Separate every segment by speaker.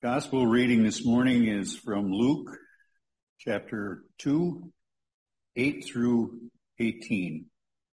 Speaker 1: Gospel reading this morning is from Luke chapter 2, 8 through 18.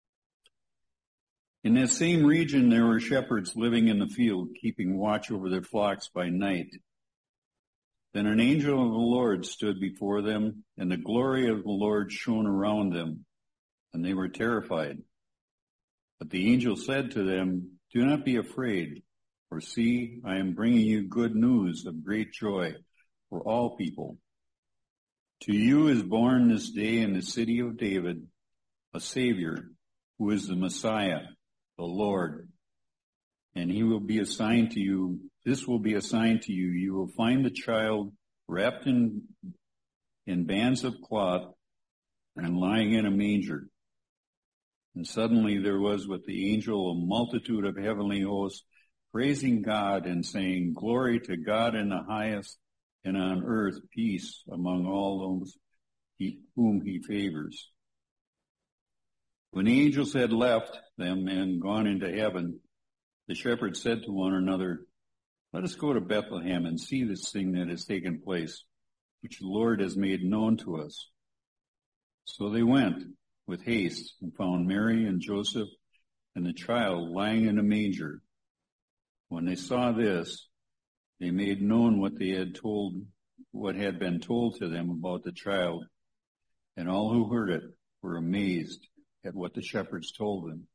Speaker 1: In that same region there were shepherds living in the field, keeping watch over their flocks by night. Then an angel of the Lord stood before them, and the glory of the Lord shone around them, and they were terrified. But the angel said to them, "Do not be afraid. For see, I am bringing you good news of great joy for all people. To you is born this day in the city of David a Savior, who is the Messiah, the Lord. And he will be assigned to you. This will be a sign to you. You will find the child wrapped in bands of cloth and lying in a manger." And suddenly there was with the angel a multitude of heavenly hosts, praising God and saying, "Glory to God in the highest, and on earth peace among all those whom he favors." When the angels had left them and gone into heaven, the shepherds said to one another, "Let us go to Bethlehem and see this thing that has taken place, which the Lord has made known to us." So they went with haste and found Mary and Joseph and the child lying in a manger. When they saw this, they made known what had been told to them about the child, and all who heard it were amazed at what the shepherds told them.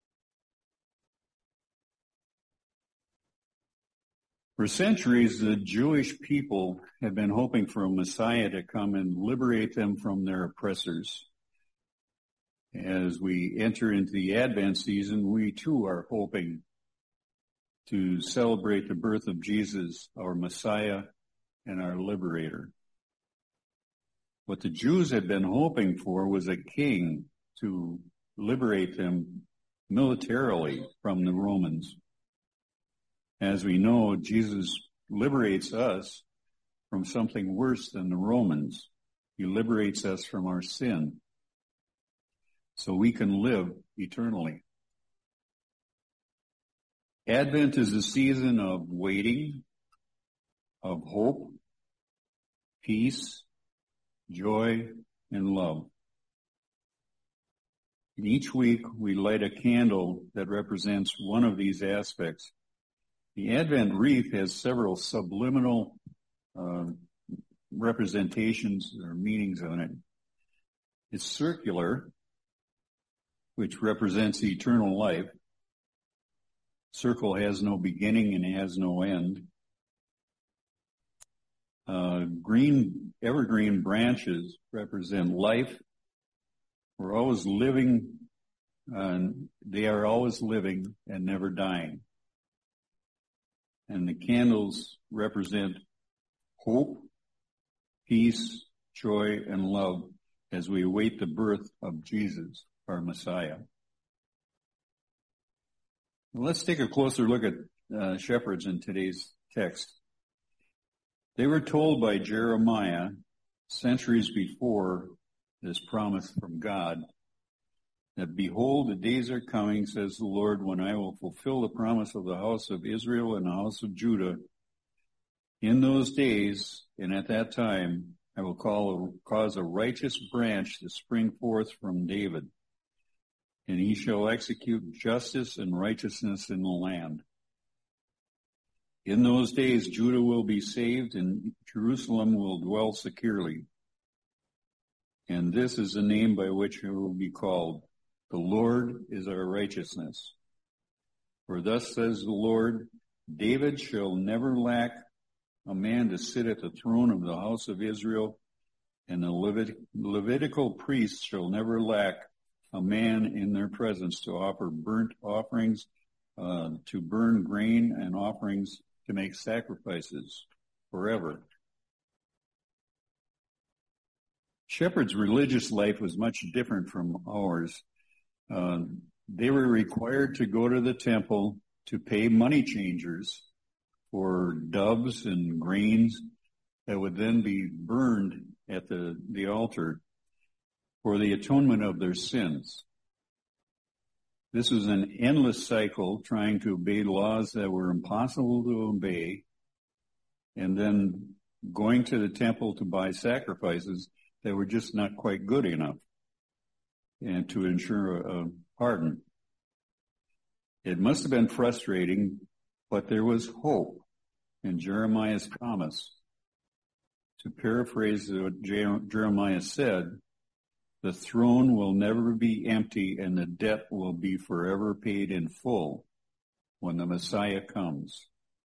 Speaker 1: For centuries, the Jewish people had been hoping for a Messiah to come and liberate them from their oppressors. As we enter into the Advent season, we too are hoping to celebrate the birth of Jesus, our Messiah and our liberator. What the Jews had been hoping for was a king to liberate them militarily from the Romans. As we know, Jesus liberates us from something worse than the Romans. He liberates us from our sin, so we can live eternally. Advent is a season of waiting, of hope, peace, joy, and love. And each week we light a candle that represents one of these aspects. The Advent wreath has several subliminal representations or meanings on it. It's circular, which represents eternal life. Circle has no beginning and has no end. Green, evergreen branches represent life. We're always living, they are always living and never dying. And the candles represent hope, peace, joy, and love as we await the birth of Jesus, our Messiah. Let's take a closer look at shepherds in today's text. They were told by Jeremiah centuries before this promise from God that, "Behold, the days are coming, says the Lord, when I will fulfill the promise of the house of Israel and the house of Judah. In those days and at that time, I will cause a righteous branch to spring forth from David, and he shall execute justice and righteousness in the land. In those days Judah will be saved, and Jerusalem will dwell securely. And this is the name by which it will be called: The Lord is our righteousness. For thus says the Lord, David shall never lack a man to sit at the throne of the house of Israel, and the Levitical priests shall never lack a man in their presence to offer burnt offerings, to burn grain, and offerings to make sacrifices forever." Shepherds' religious life was much different from ours. They were required to go to the temple to pay money changers for doves and grains that would then be burned at the altar for the atonement of their sins. This was an endless cycle, trying to obey laws that were impossible to obey, and then going to the temple to buy sacrifices that were just not quite good enough and to ensure a pardon. It must have been frustrating, but there was hope in Jeremiah's promise. To paraphrase what Jeremiah said, the throne will never be empty and the debt will be forever paid in full when the Messiah comes.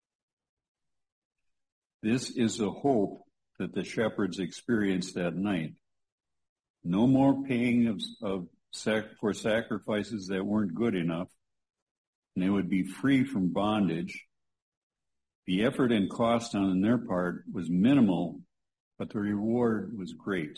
Speaker 1: This is the hope that the shepherds experienced that night. No more paying for sacrifices that weren't good enough, and they would be free from bondage. The effort and cost on their part was minimal, but the reward was great.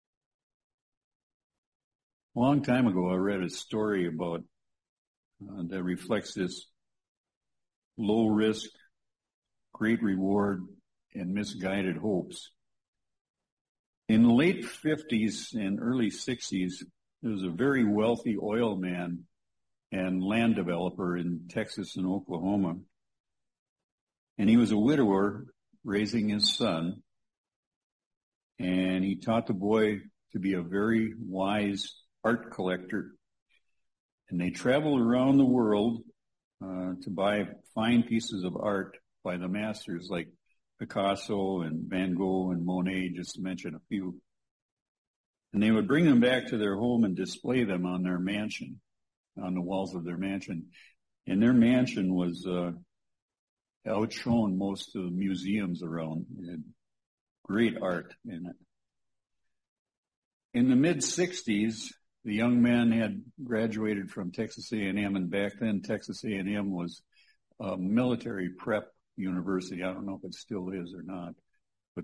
Speaker 1: A long time ago, I read a story about that reflects this low risk, great reward, and misguided hopes. In the late 50s and early 60s, there was a very wealthy oil man and land developer in Texas and Oklahoma. And he was a widower raising his son. And he taught the boy to be a very wise art collector. And they traveled around the world to buy fine pieces of art by the masters like Picasso and Van Gogh and Monet, just to mention a few. And they would bring them back to their home and display them on their mansion, on the walls of their mansion. And their mansion was outshone most of the museums around. It had great art in it. In the mid-60s, the young man had graduated from Texas A&M, and back then Texas A&M was a military prep university. I don't know if it still is or not. But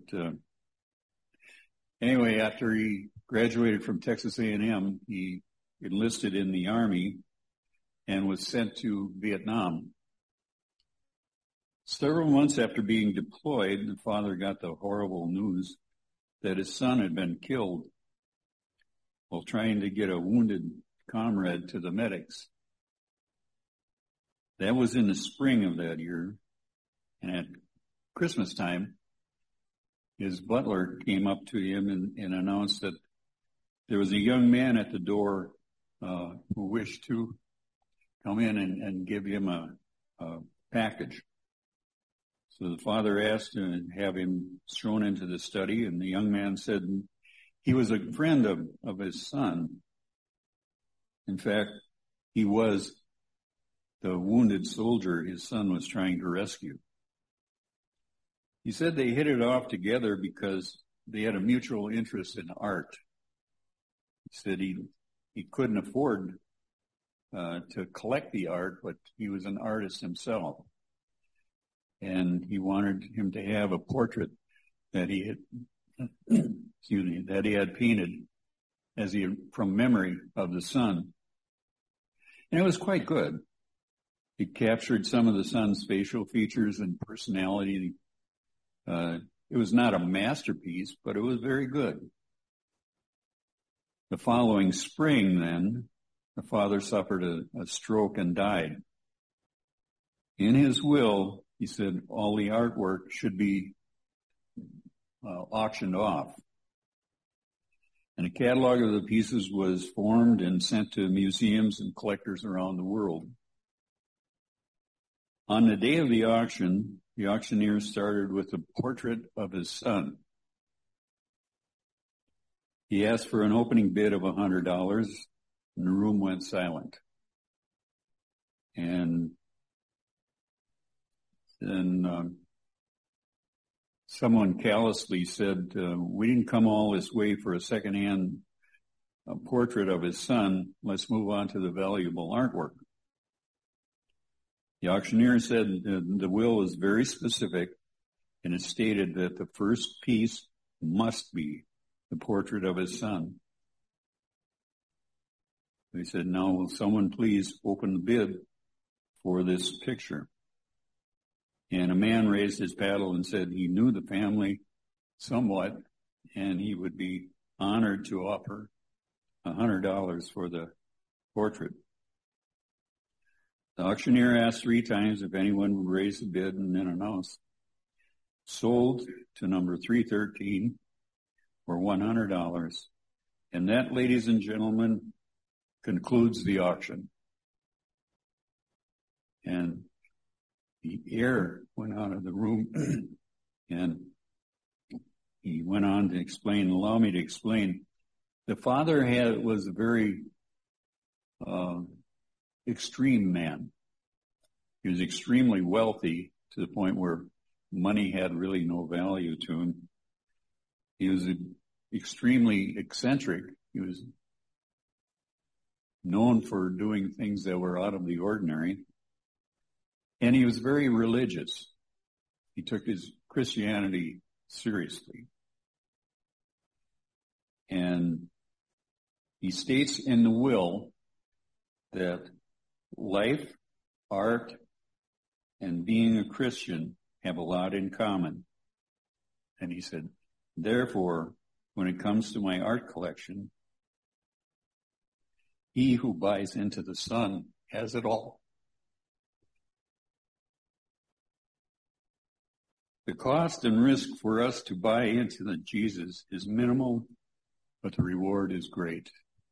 Speaker 1: anyway, after he graduated from Texas A&M, he enlisted in the Army and was sent to Vietnam. Several months after being deployed, the father got the horrible news that his son had been killed while trying to get a wounded comrade to the medics. That was in the spring of that year. And at Christmas time, his butler came up to him and announced that there was a young man at the door who wished to come in and give him a package. So the father asked to have him shown into the study, and the young man said he was a friend of his son. In fact, he was the wounded soldier his son was trying to rescue. He said they hit it off together because they had a mutual interest in art. He said he couldn't afford to collect the art, but he was an artist himself. And he wanted him to have a portrait that he had painted from memory of the son. And it was quite good. It captured some of the son's facial features and personality. It was not a masterpiece, but it was very good. The following spring, then, the father suffered a stroke and died. In his will, he said all the artwork should be auctioned off. And a catalog of the pieces was formed and sent to museums and collectors around the world. On the day of the auction, the auctioneer started with a portrait of his son. He asked for an opening bid of $100, and the room went silent. And then someone callously said, we didn't come all this way for a secondhand portrait of his son. Let's move on to the valuable artwork. The auctioneer said the will is very specific, and it stated that the first piece must be the portrait of his son. They said, now will someone please open the bid for this picture? And a man raised his paddle and said he knew the family somewhat, and he would be honored to offer $100 for the portrait. The auctioneer asked 3 times if anyone would raise the bid and then announced, sold to number 313 for $100. And that, ladies and gentlemen, concludes the auction. And the air went out of the room, and he went on to explain, allow me to explain. The father was a very extreme man. He was extremely wealthy to the point where money had really no value to him. He was extremely eccentric. He was known for doing things that were out of the ordinary. And he was very religious. He took his Christianity seriously. And he states in the will that life, art, and being a Christian have a lot in common. And he said, therefore, when it comes to my art collection, he who buys into the Son has it all. The cost and risk for us to buy into the Jesus is minimal, but the reward is great.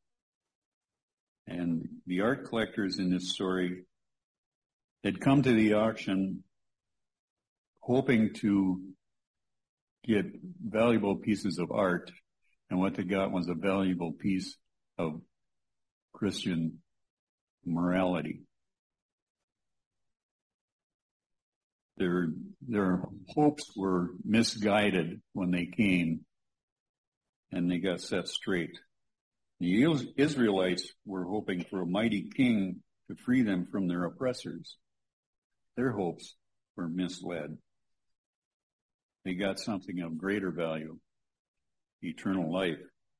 Speaker 1: And the art collectors in this story had come to the auction hoping to get valuable pieces of art, and what they got was a valuable piece of Christian morality. Their hopes were misguided when they came, and they got set straight. The Israelites were hoping for a mighty king to free them from their oppressors. Their hopes were misled. They got something of greater value, eternal life.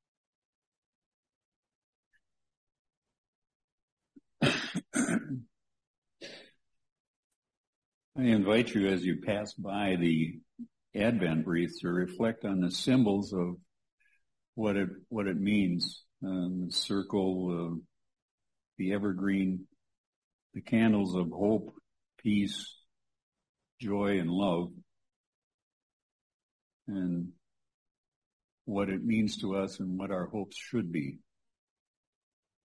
Speaker 1: I invite you, as you pass by the Advent wreath, to reflect on the symbols of what it means. The circle, the evergreen, the candles of hope, peace, joy, and love, and what it means to us and what our hopes should be.